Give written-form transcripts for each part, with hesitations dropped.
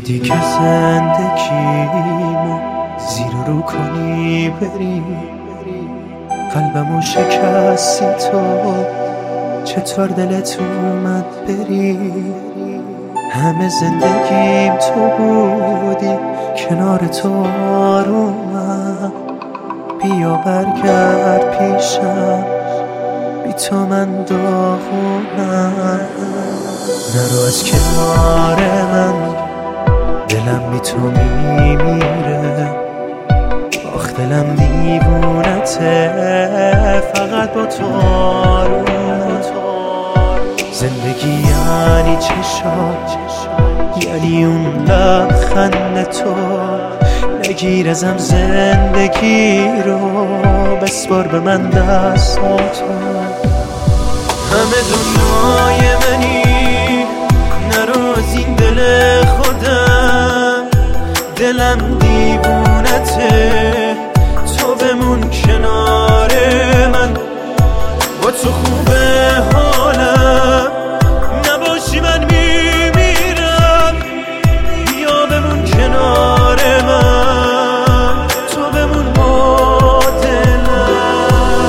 اومدی که زندگیمو زیر رو کنی بری، قلبمو شکستی تو، چطور دلت اومد بری؟ همه زندگیم تو بودی، کنار تو آرومم، بیا برگرد پیشم، بی تو من داغونم. نرو از کنار من، دلم بی تو میمیره، آخ دلم دیوونته، فقط با تو آرومه. زندگی یعنی چشات، یعنی اون لبخند تو، نگیر ازم زندگی رو، بسپار به من دستاتو. همه دنیای منی، نرو از این دل خودم، دلم دیوونته، تو بمون کنار من، با تو خوبه حالم، نباشی من میمیرم، بیا بمون کنار من، تو بمون با دلم.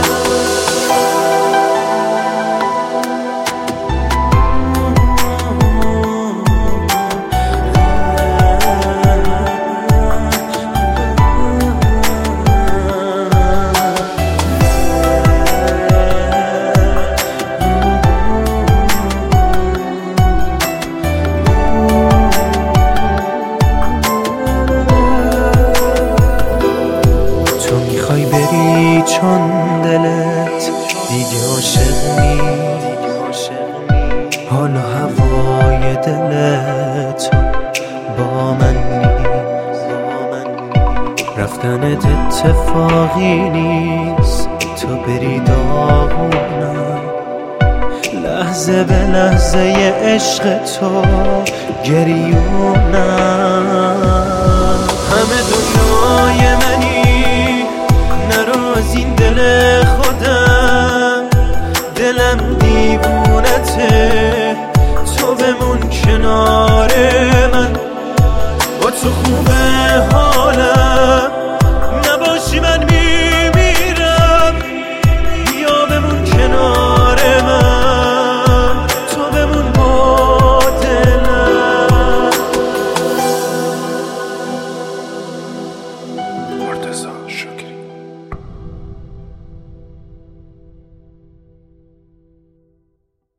میخوای بری چون دلت دیگه عاشق نی، حالا هوای دلت با من نیست، رفتنت اتفاقی نیست، تو بری داغونم، لحظه به لحظه عشق تو گریونم. همه دنیای منی، نرو از این دل خودم، دلم دیوونته، تو بمون کنار